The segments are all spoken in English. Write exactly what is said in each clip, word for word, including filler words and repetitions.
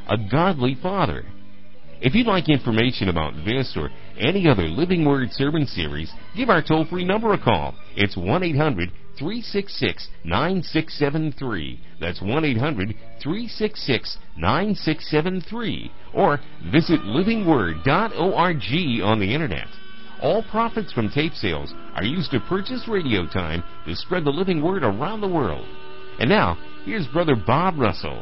a godly father. If you'd like information about this or any other Living Word sermon series, give our toll-free number a call. It's one eight hundred three six six nine six seven three. That's one eight hundred three six six nine six seven three. Or visit living word dot org on the Internet. All profits from tape sales are used to purchase radio time to spread the living word around the world. And now, here's Brother Bob Russell.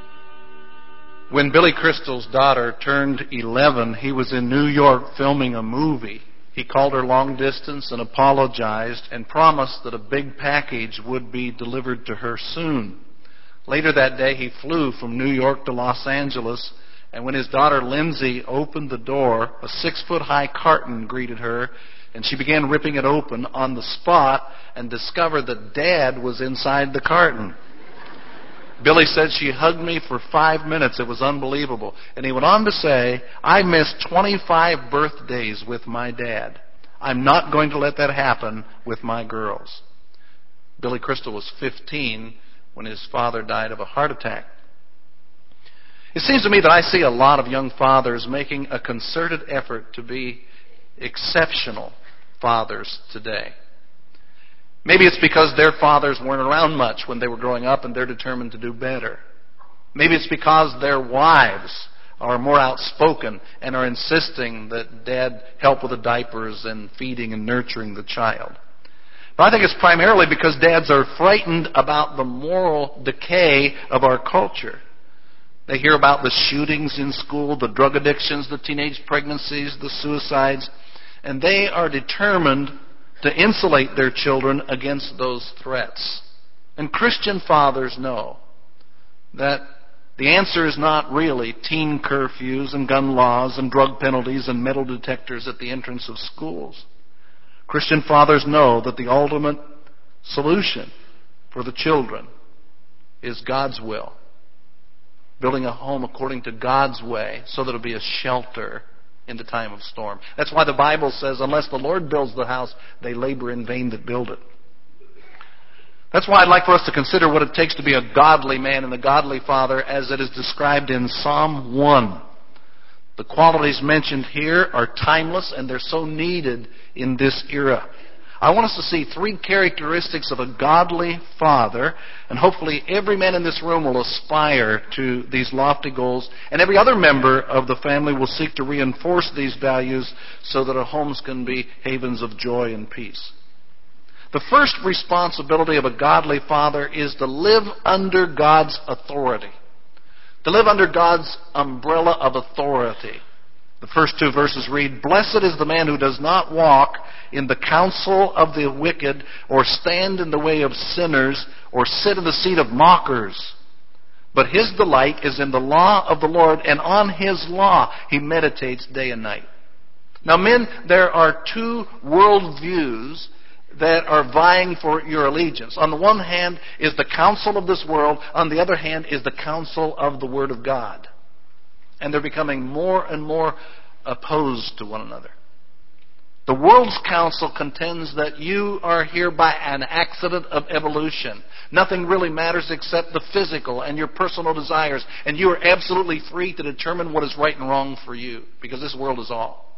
When Billy Crystal's daughter turned eleven, he was in New York filming a movie. He called her long distance and apologized and promised that a big package would be delivered to her soon. Later that day, he flew from New York to Los Angeles, and when his daughter Lindsay opened the door, a six-foot-high carton greeted her, and she began ripping it open on the spot and discovered that Dad was inside the carton. Billy said she hugged me for five minutes. It was unbelievable. And he went on to say, I missed twenty-five birthdays with my dad. I'm not going to let that happen with my girls. Billy Crystal was fifteen when his father died of a heart attack. It seems to me that I see a lot of young fathers making a concerted effort to be exceptional fathers today. Maybe it's because their fathers weren't around much when they were growing up and they're determined to do better. Maybe it's because their wives are more outspoken and are insisting that Dad help with the diapers and feeding and nurturing the child. But I think it's primarily because dads are frightened about the moral decay of our culture. They hear about the shootings in school, the drug addictions, the teenage pregnancies, the suicides, and they are determined to insulate their children against those threats. And Christian fathers know that the answer is not really teen curfews and gun laws and drug penalties and metal detectors at the entrance of schools. Christian fathers know that the ultimate solution for the children is God's will. Building a home according to God's way so that it'll be a shelter in the time of storm. That's why the Bible says, unless the Lord builds the house, they labor in vain that build it. That's why I'd like for us to consider what it takes to be a godly man and a godly father as it is described in Psalm one. The qualities mentioned here are timeless and they're so needed in this era. I want us to see three characteristics of a godly father, and hopefully every man in this room will aspire to these lofty goals, and every other member of the family will seek to reinforce these values so that our homes can be havens of joy and peace. The first responsibility of a godly father is to live under God's authority, to live under God's umbrella of authority. The first two verses read, Blessed is the man who does not walk in the counsel of the wicked, or stand in the way of sinners, or sit in the seat of mockers. But his delight is in the law of the Lord, and on his law he meditates day and night. Now, men, there are two worldviews that are vying for your allegiance. On the one hand is the counsel of this world. On the other hand is the counsel of the Word of God. And they're becoming more and more opposed to one another. The world's counsel contends that you are here by an accident of evolution. Nothing really matters except the physical and your personal desires. And you are absolutely free to determine what is right and wrong for you, because this world is all.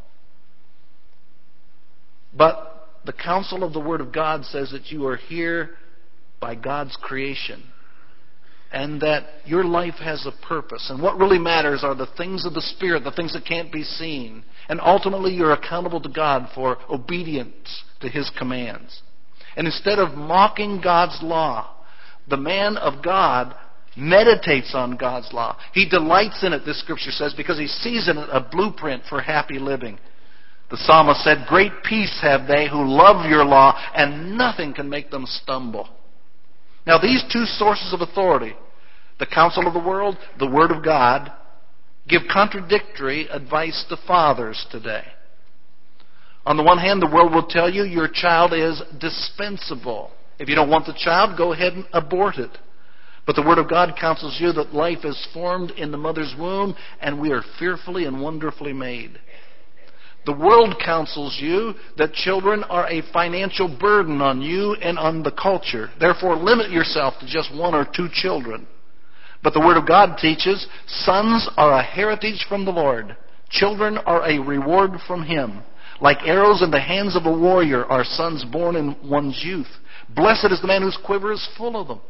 But the counsel of the Word of God says that you are here by God's creation, and that your life has a purpose. And what really matters are the things of the Spirit, the things that can't be seen. And ultimately you're accountable to God for obedience to His commands. And instead of mocking God's law, the man of God meditates on God's law. He delights in it, this scripture says, because he sees in it a blueprint for happy living. The psalmist said, Great peace have they who love your law, and nothing can make them stumble. Now, these two sources of authority, the counsel of the world, the Word of God, give contradictory advice to fathers today. On the one hand, the world will tell you your child is dispensable. If you don't want the child, go ahead and abort it. But the Word of God counsels you that life is formed in the mother's womb, and we are fearfully and wonderfully made. The world counsels you that children are a financial burden on you and on the culture. Therefore, limit yourself to just one or two children. But the Word of God teaches, sons are a heritage from the Lord. Children are a reward from Him. Like arrows in the hands of a warrior are sons born in one's youth. Blessed is the man whose quiver is full of them.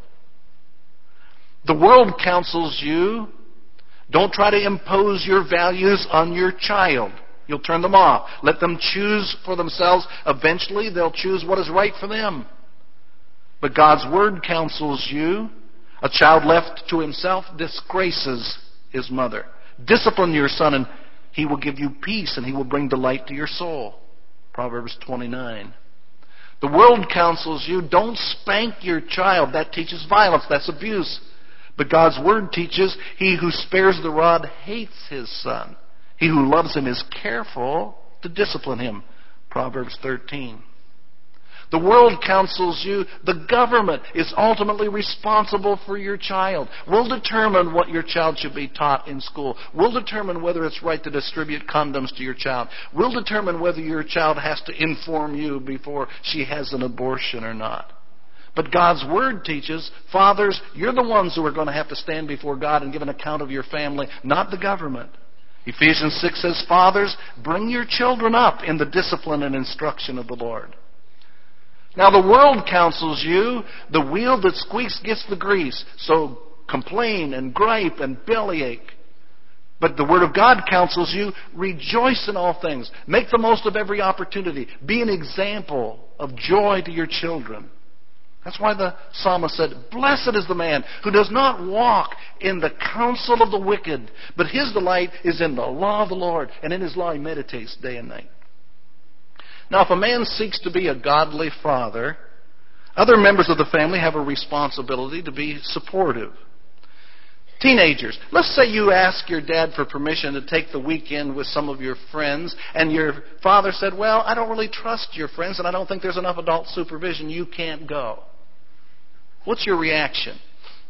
The world counsels you, don't try to impose your values on your child. You'll turn them off. Let them choose for themselves. Eventually, they'll choose what is right for them. But God's Word counsels you. A child left to himself disgraces his mother. Discipline your son, and he will give you peace, and he will bring delight to your soul. Proverbs twenty-nine. The world counsels you, don't spank your child. That teaches violence. That's abuse. But God's Word teaches, he who spares the rod hates his son. He who loves him is careful to discipline him. Proverbs thirteen. The world counsels you, the government is ultimately responsible for your child. We'll determine what your child should be taught in school. We'll determine whether it's right to distribute condoms to your child. We'll determine whether your child has to inform you before she has an abortion or not. But God's Word teaches, fathers, you're the ones who are going to have to stand before God and give an account of your family, not the government. Ephesians six says, fathers, bring your children up in the discipline and instruction of the Lord. Now the world counsels you, the wheel that squeaks gets the grease. So complain and gripe and bellyache. But the Word of God counsels you, rejoice in all things. Make the most of every opportunity. Be an example of joy to your children. That's why the psalmist said, blessed is the man who does not walk in the counsel of the wicked, but his delight is in the law of the Lord, and in his law he meditates day and night. Now, if a man seeks to be a godly father, other members of the family have a responsibility to be supportive. Teenagers, let's say you ask your dad for permission to take the weekend with some of your friends, and your father said, well, I don't really trust your friends, and I don't think there's enough adult supervision. You can't go. What's your reaction?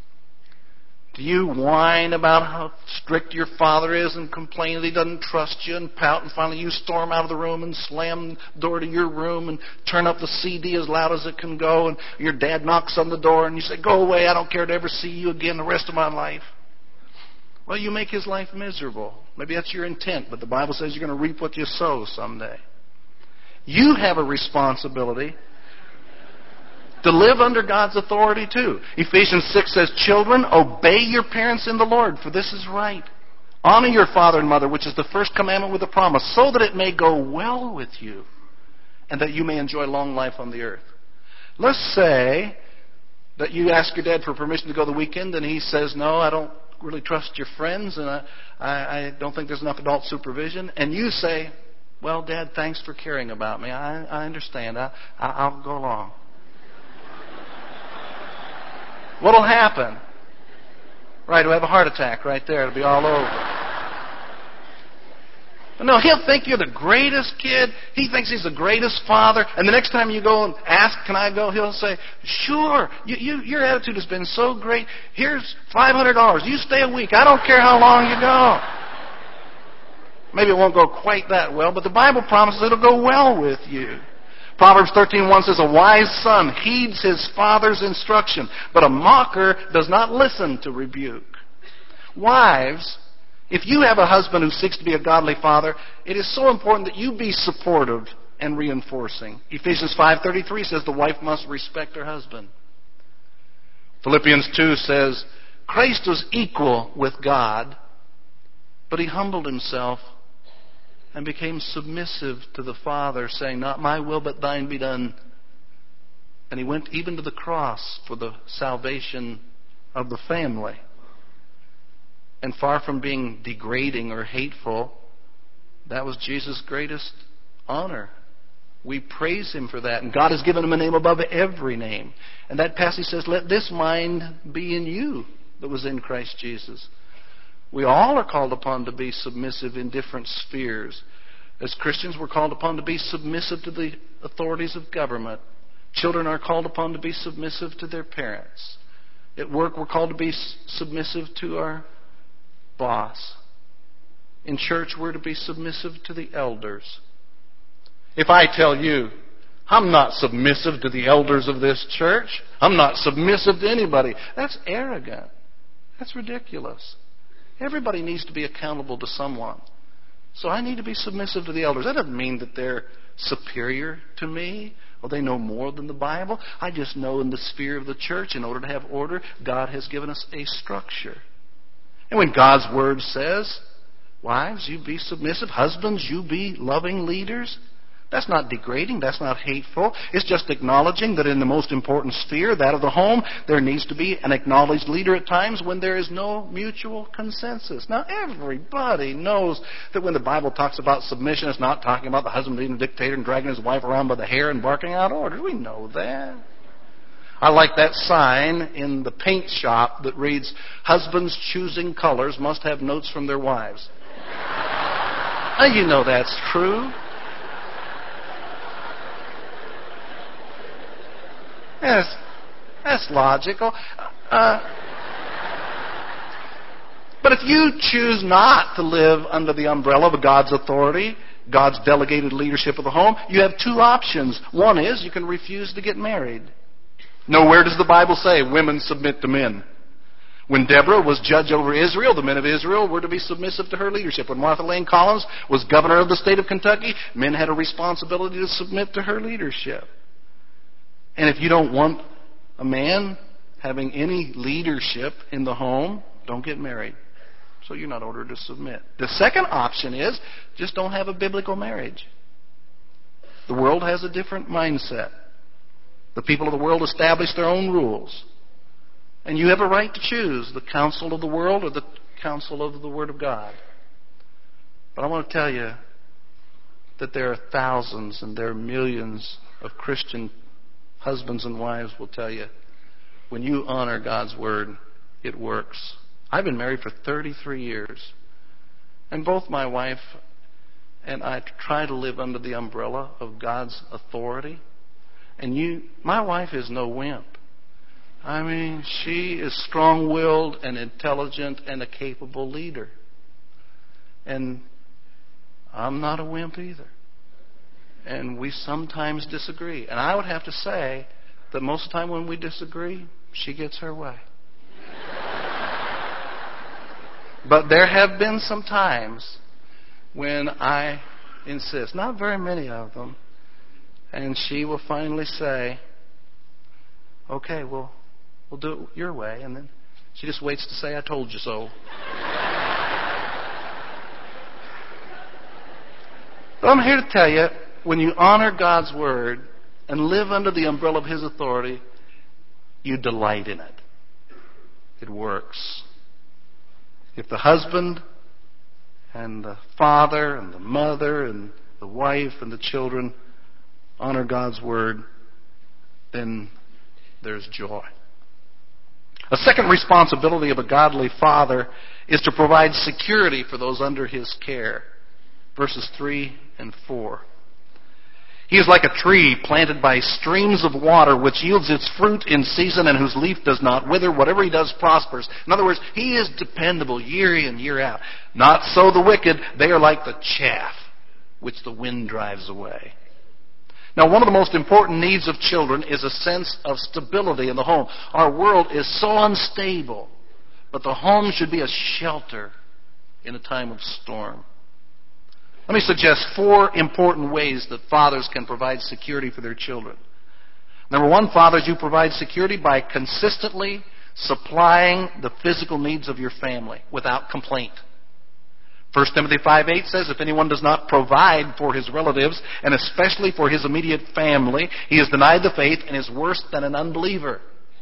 Do you whine about how strict your father is and complain that he doesn't trust you and pout, and finally you storm out of the room and slam the door to your room and turn up the C D as loud as it can go, and your dad knocks on the door and you say, go away, I don't care to ever see you again the rest of my life? Well, you make his life miserable. Maybe that's your intent, but the Bible says you're going to reap what you sow someday. You have a responsibility to live under God's authority too. Ephesians six says, children, obey your parents in the Lord, for this is right. Honor your father and mother, which is the first commandment with a promise, so that it may go well with you, and that you may enjoy long life on the earth. Let's say that you ask your dad for permission to go the weekend, and he says, no, I don't really trust your friends, and I, I, I don't think there's enough adult supervision. And you say, well, Dad, thanks for caring about me. I, I understand. I, I, I'll go along. What'll happen? Right, we'll have a heart attack right there. It'll be all over. But no, he'll think you're the greatest kid. He thinks he's the greatest father. And the next time you go and ask, can I go? He'll say, sure. You, you, your attitude has been so great. Here's five hundred dollars. You stay a week. I don't care how long you go. Maybe it won't go quite that well, but the Bible promises it'll go well with you. Proverbs thirteen one says, a wise son heeds his father's instruction, but a mocker does not listen to rebuke. Wives, if you have a husband who seeks to be a godly father, it is so important that you be supportive and reinforcing. Ephesians five thirty-three says the wife must respect her husband. Philippians two says, Christ was equal with God, but he humbled himself and became submissive to the Father, saying, not my will, but thine be done. And he went even to the cross for the salvation of the family. And far from being degrading or hateful, that was Jesus' greatest honor. We praise him for that. And God has given him a name above every name. And that passage says, let this mind be in you that was in Christ Jesus. We all are called upon to be submissive in different spheres. As Christians, we're called upon to be submissive to the authorities of government. Children are called upon to be submissive to their parents. At work, we're called to be submissive to our boss. In church, we're to be submissive to the elders. If I tell you, I'm not submissive to the elders of this church, I'm not submissive to anybody, that's arrogant. That's ridiculous. Everybody needs to be accountable to someone. So I need to be submissive to the elders. That doesn't mean that they're superior to me or they know more than the Bible. I just know in the sphere of the church, in order to have order, God has given us a structure. And when God's Word says, wives, you be submissive, husbands, you be loving leaders, that's not degrading, that's not hateful. It's just acknowledging that in the most important sphere, that of the home, there needs to be an acknowledged leader at times when there is no mutual consensus. Now, everybody knows that when the Bible talks about submission, it's not talking about the husband being a dictator and dragging his wife around by the hair and barking out orders. We know that. I like that sign in the paint shop that reads, husbands choosing colors must have notes from their wives. Now, you know that's true. Yes, that's logical. Uh, but if you choose not to live under the umbrella of God's authority, God's delegated leadership of the home, you have two options. One is you can refuse to get married. Nowhere does the Bible say women submit to men. When Deborah was judge over Israel, the men of Israel were to be submissive to her leadership. When Martha Lane Collins was governor of the state of Kentucky, men had a responsibility to submit to her leadership. And if you don't want a man having any leadership in the home, don't get married. So you're not ordered to submit. The second option is just don't have a biblical marriage. The world has a different mindset. The people of the world establish their own rules. And you have a right to choose the counsel of the world or the counsel of the Word of God. But I want to tell you that there are thousands and there are millions of Christian husbands and wives will tell you, when you honor God's Word, it works. I've been married for thirty-three years. And both my wife and I try to live under the umbrella of God's authority. And you, my wife is no wimp. I mean, she is strong-willed and intelligent and a capable leader. And I'm not a wimp either. And we sometimes disagree. And I would have to say that most of the time when we disagree, she gets her way. But there have been some times when I insist, not very many of them, and she will finally say, okay, well, we'll do it your way. And then she just waits to say, I told you so. But I'm here to tell you, when you honor God's Word and live under the umbrella of His authority, you delight in it. It works. If the husband and the father and the mother and the wife and the children honor God's Word, then there's joy. A second responsibility of a godly father is to provide security for those under his care. Verses three and four. He is like a tree planted by streams of water, which yields its fruit in season and whose leaf does not wither. Whatever he does prospers. In other words, he is dependable year in, year out. Not so the wicked. They are like the chaff which the wind drives away. Now, one of the most important needs of children is a sense of stability in the home. Our world is so unstable, but the home should be a shelter in a time of storm. Let me suggest four important ways that fathers can provide security for their children. Number one, fathers, you provide security by consistently supplying the physical needs of your family without complaint. First Timothy five eight says, if anyone does not provide for his relatives, and especially for his immediate family, he has denied the faith and is worse than an unbeliever.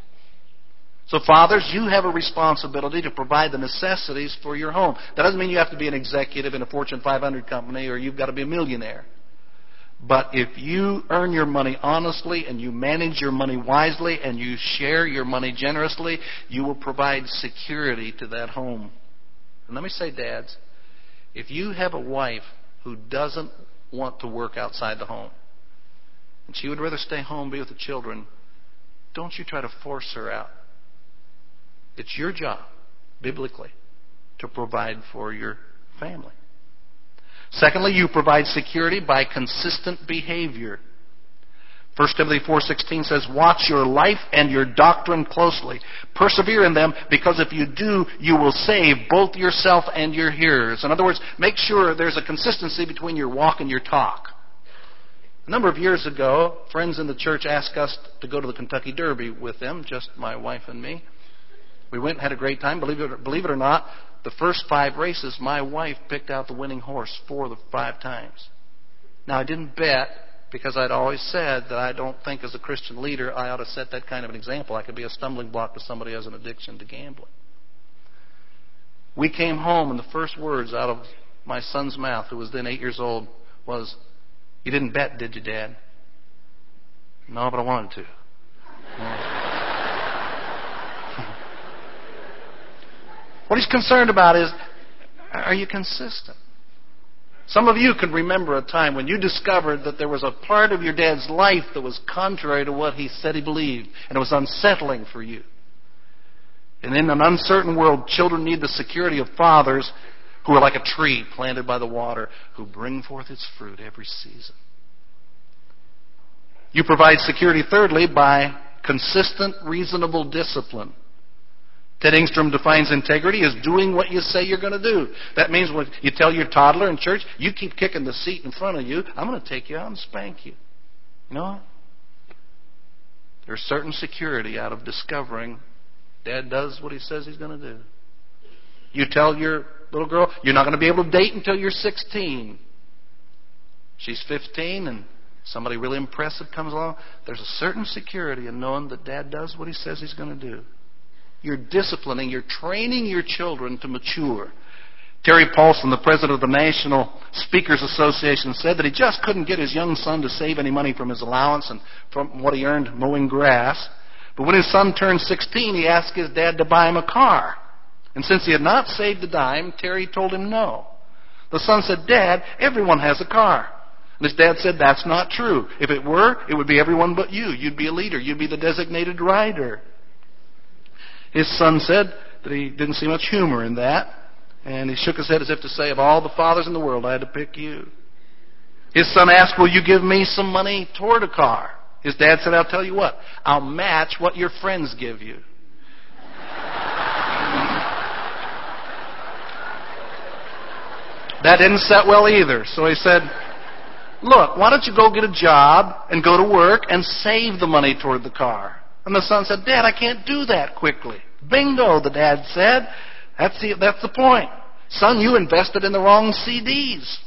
So fathers, you have a responsibility to provide the necessities for your home. That doesn't mean you have to be an executive in a Fortune five hundred company or you've got to be a millionaire. But if you earn your money honestly and you manage your money wisely and you share your money generously, you will provide security to that home. And let me say, dads, if you have a wife who doesn't want to work outside the home and she would rather stay home, be with the children, don't you try to force her out. It's your job, biblically, to provide for your family. Secondly, you provide security by consistent behavior. First Timothy four sixteen says, watch your life and your doctrine closely. Persevere in them, because if you do, you will save both yourself and your hearers. In other words, make sure there's a consistency between your walk and your talk. A number of years ago, friends in the church asked us to go to the Kentucky Derby with them, just my wife and me. We went and had a great time. Believe it, believe it or not, the first five races, my wife picked out the winning horse four of the five times. Now, I didn't bet, because I'd always said that I don't think as a Christian leader I ought to set that kind of an example. I could be a stumbling block to somebody who has an addiction to gambling. We came home, and the first words out of my son's mouth, who was then eight years old, was, "You didn't bet, did you, Dad?" "No, but I wanted to." What he's concerned about is, are you consistent? Some of you can remember a time when you discovered that there was a part of your dad's life that was contrary to what he said he believed, and it was unsettling for you. And in an uncertain world, children need the security of fathers who are like a tree planted by the water, who bring forth its fruit every season. You provide security, thirdly, by consistent, reasonable discipline. Ted Engstrom defines integrity as doing what you say you're going to do. That means when you tell your toddler in church, you keep kicking the seat in front of you, I'm going to take you out and spank you. You know what? There's certain security out of discovering Dad does what he says he's going to do. You tell your little girl, you're not going to be able to date until you're sixteen. She's fifteen and somebody really impressive comes along. There's a certain security in knowing that Dad does what he says he's going to do. You're disciplining, you're training your children to mature. Terry Paulson, the president of the National Speakers Association, said that he just couldn't get his young son to save any money from his allowance and from what he earned mowing grass. But when his son turned sixteen, he asked his dad to buy him a car. And since he had not saved a dime, Terry told him no. The son said, "Dad, everyone has a car." And his dad said, "That's not true. If it were, it would be everyone but you. You'd be a leader. You'd be the designated rider." His son said that he didn't see much humor in that. And he shook his head as if to say, "Of all the fathers in the world, I had to pick you." His son asked, "Will you give me some money toward a car?" His dad said, "I'll tell you what, I'll match what your friends give you." That didn't set well either. So he said, "Look, why don't you go get a job and go to work and save the money toward the car?" And the son said, "Dad, I can't do that quickly." "Bingo," the dad said. That's the, that's the point. Son, you invested in the wrong C Ds.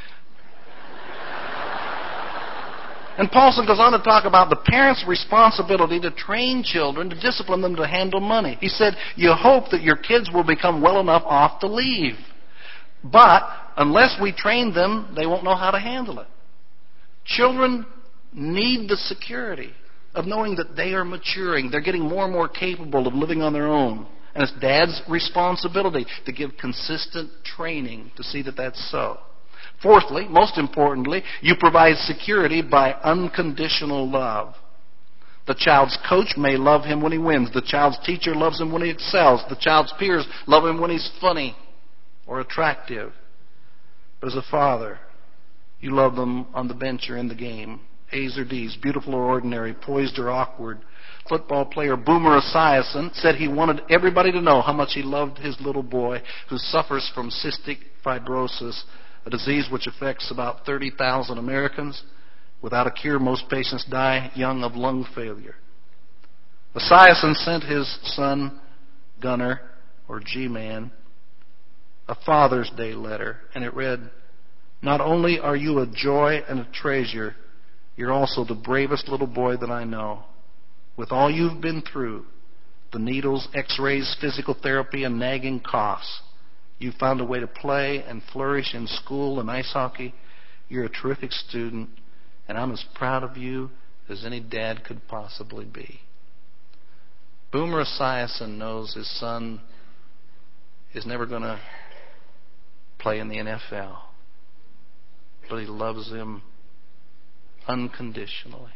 And Paulson goes on to talk about the parents' responsibility to train children, to discipline them to handle money. He said, you hope that your kids will become well enough off to leave. But unless we train them, they won't know how to handle it. Children need the security of knowing that they are maturing. They're getting more and more capable of living on their own. And it's Dad's responsibility to give consistent training to see that that's so. Fourthly, most importantly, you provide security by unconditional love. The child's coach may love him when he wins. The child's teacher loves him when he excels. The child's peers love him when he's funny or attractive. But as a father, you love them on the bench or in the game. A's or D's, beautiful or ordinary, poised or awkward. Football player Boomer Esiason said he wanted everybody to know how much he loved his little boy who suffers from cystic fibrosis, a disease which affects about thirty thousand Americans. Without a cure, most patients die young of lung failure. Esiason sent his son, Gunner, or G-Man, a Father's Day letter, and it read, "Not only are you a joy and a treasure, you're also the bravest little boy that I know. With all you've been through, the needles, x-rays, physical therapy, and nagging coughs, you found a way to play and flourish in school and ice hockey. You're a terrific student, and I'm as proud of you as any dad could possibly be." Boomer Esiason knows his son is never going to play in the N F L, but he loves him unconditionally.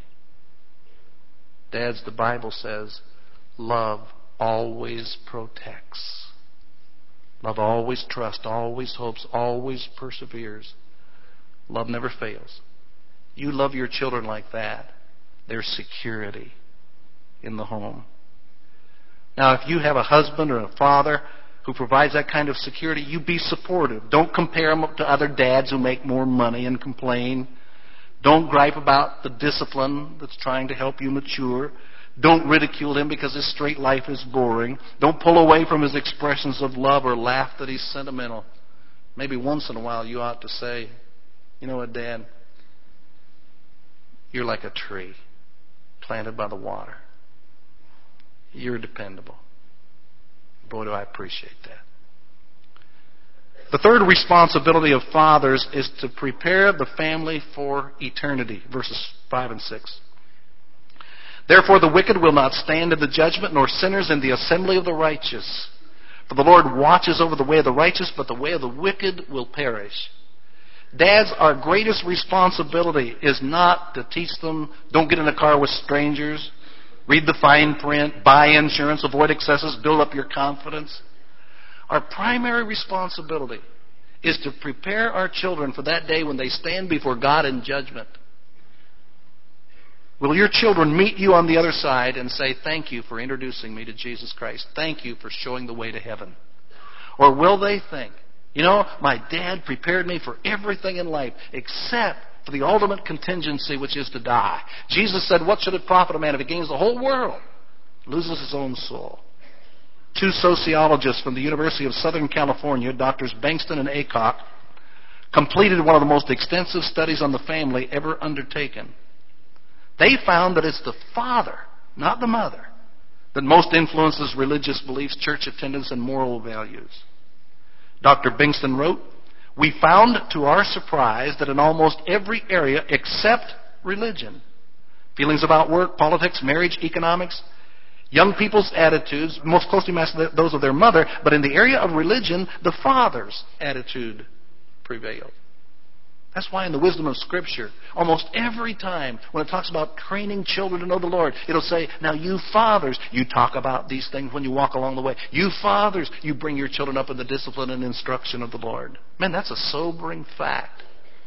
Dads, the Bible says, love always protects. Love always trusts, always hopes, always perseveres. Love never fails. You love your children like that, There's security in the home. Now, if you have a husband or a father who provides that kind of security, you be supportive. Don't compare them to other dads who make more money and complain. Don't gripe about the discipline that's trying to help you mature. Don't ridicule him because his straight life is boring. Don't pull away from his expressions of love or laugh that he's sentimental. Maybe once in a while you ought to say, you know what, Dad? You're like a tree planted by the water. You're dependable. Boy, do I appreciate that. The third responsibility of fathers is to prepare the family for eternity. Verses five and six. Therefore the wicked will not stand in the judgment, nor sinners in the assembly of the righteous. For the Lord watches over the way of the righteous, but the way of the wicked will perish. Dads, our greatest responsibility is not to teach them, don't get in a car with strangers, read the fine print, buy insurance, avoid excesses, build up your confidence. Our primary responsibility is to prepare our children for that day when they stand before God in judgment. Will your children meet you on the other side and say, thank you for introducing me to Jesus Christ. Thank you for showing the way to heaven. Or will they think, you know, my dad prepared me for everything in life except for the ultimate contingency, which is to die. Jesus said, what should it profit a man if he gains the whole world, loses his own soul? Two sociologists from the University of Southern California, Doctors Bankston and Aycock, completed one of the most extensive studies on the family ever undertaken. They found that it's the father, not the mother, that most influences religious beliefs, church attendance, and moral values. Doctor Bankston wrote, we found to our surprise that in almost every area except religion, feelings about work, politics, marriage, economics, young people's attitudes most closely match those of their mother, but in the area of religion, the father's attitude prevailed. That's why in the wisdom of Scripture, almost every time when it talks about training children to know the Lord, it'll say, now you fathers, you talk about these things when you walk along the way. You fathers, you bring your children up in the discipline and instruction of the Lord. Man, that's a sobering fact.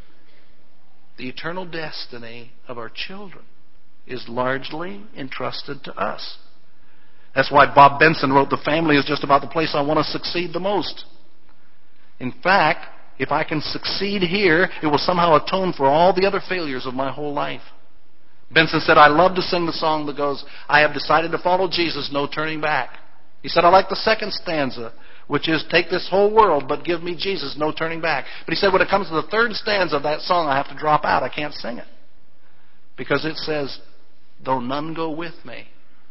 The eternal destiny of our children is largely entrusted to us. That's why Bob Benson wrote, the family is just about the place I want to succeed the most. In fact, if I can succeed here, it will somehow atone for all the other failures of my whole life. Benson said, I love to sing the song that goes, I have decided to follow Jesus, no turning back. He said, I like the second stanza, which is, take this whole world, but give me Jesus, no turning back. But he said, when it comes to the third stanza of that song, I have to drop out. I can't sing it. Because it says, though none go with me,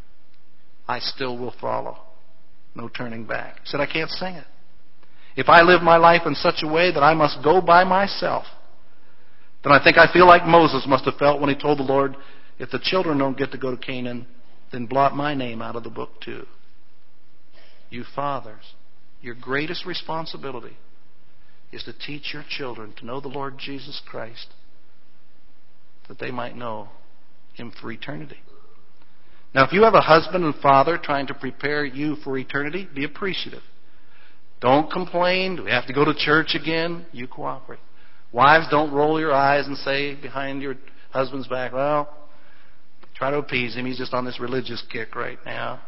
I still will follow, no turning back. He said, I can't sing it. If I live my life in such a way that I must go by myself, then I think I feel like Moses must have felt when he told the Lord, if the children don't get to go to Canaan, then blot my name out of the book too. You fathers, your greatest responsibility is to teach your children to know the Lord Jesus Christ, that they might know Him for eternity. Now, if you have a husband and father trying to prepare you for eternity, be appreciative. Don't complain. Do we have to go to church again? You cooperate. Wives, don't roll your eyes and say behind your husband's back, well, try to appease him. He's just on this religious kick right now.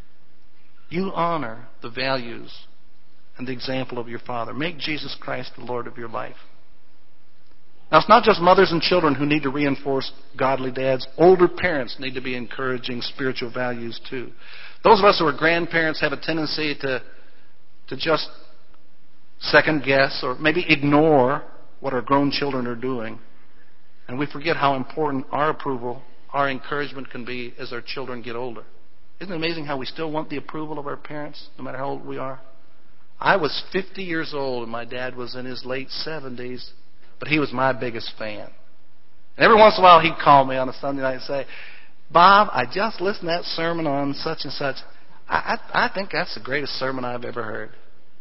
You honor the values and the example of your father. Make Jesus Christ the Lord of your life. Now, it's not just mothers and children who need to reinforce godly dads. Older parents need to be encouraging spiritual values too. Those of us who are grandparents have a tendency to to just second guess or maybe ignore what our grown children are doing. And we forget how important our approval, our encouragement can be as our children get older. Isn't it amazing how we still want the approval of our parents, no matter how old we are? I was fifty years old and my dad was in his late seventies, but he was my biggest fan. And every once in a while he'd call me on a Sunday night and say, Bob, I just listened to that sermon on such and such. I, I, I think that's the greatest sermon I've ever heard.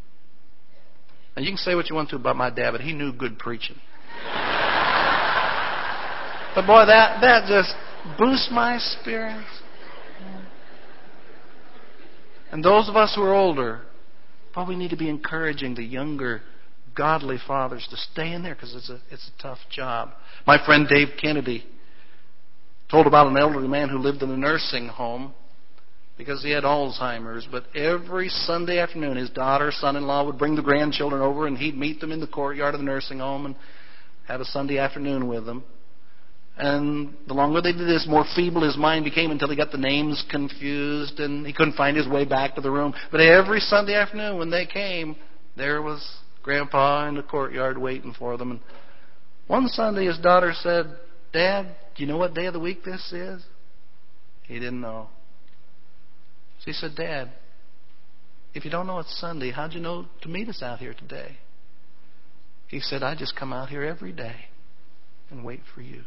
And you can say what you want to about my dad, but he knew good preaching. But boy, that, that just boosts my spirits. And those of us who are older, boy, we need to be encouraging the younger, godly fathers to stay in there because it's a, it's a tough job. My friend Dave Kennedy Told about an elderly man who lived in a nursing home because he had Alzheimer's. But every Sunday afternoon, his daughter, son-in-law would bring the grandchildren over, and he'd meet them in the courtyard of the nursing home and have a Sunday afternoon with them. And the longer they did this, the more feeble his mind became until he got the names confused and he couldn't find his way back to the room. But every Sunday afternoon when they came, there was Grandpa in the courtyard waiting for them. And one Sunday his daughter said, "Dad, do you know what day of the week this is?" He didn't know. She said, "Dad, if you don't know it's Sunday, how'd you know to meet us out here today?" He said, "I just come out here every day and wait for you."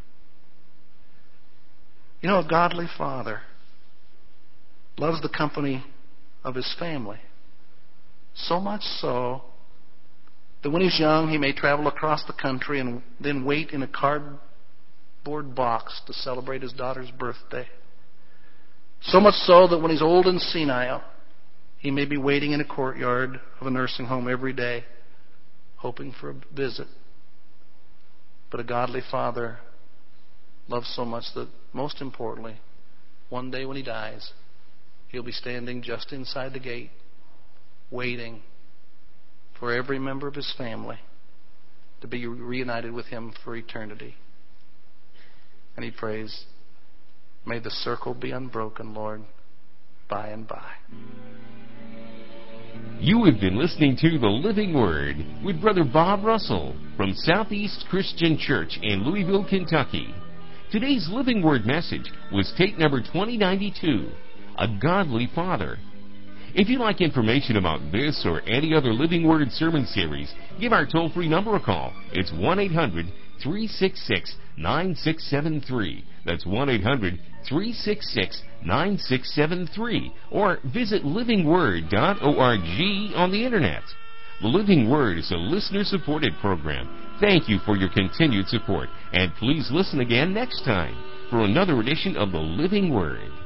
You know, a godly father loves the company of his family. So much so that when he's young, he may travel across the country and then wait in a cardboard box to celebrate his daughter's birthday. So much so that when he's old and senile, he may be waiting in a courtyard of a nursing home every day, hoping for a visit. But a godly father loves so much that, most importantly, one day when he dies, he'll be standing just inside the gate, waiting for every member of his family to be reunited with him for eternity. And he prays, "May the circle be unbroken, Lord, by and by." You have been listening to The Living Word with Brother Bob Russell from Southeast Christian Church in Louisville, Kentucky. Today's Living Word message was tape number twenty ninety-two, A Godly Father. If you'd like information about this or any other Living Word sermon series, give our toll-free number a call. It's one eight hundred, three six six, nine six seven three. That's one eight hundred, three six six, nine six seven three. Or visit living word dot org on the Internet. The Living Word is a listener-supported program. Thank you for your continued support, and please listen again next time for another edition of The Living Word.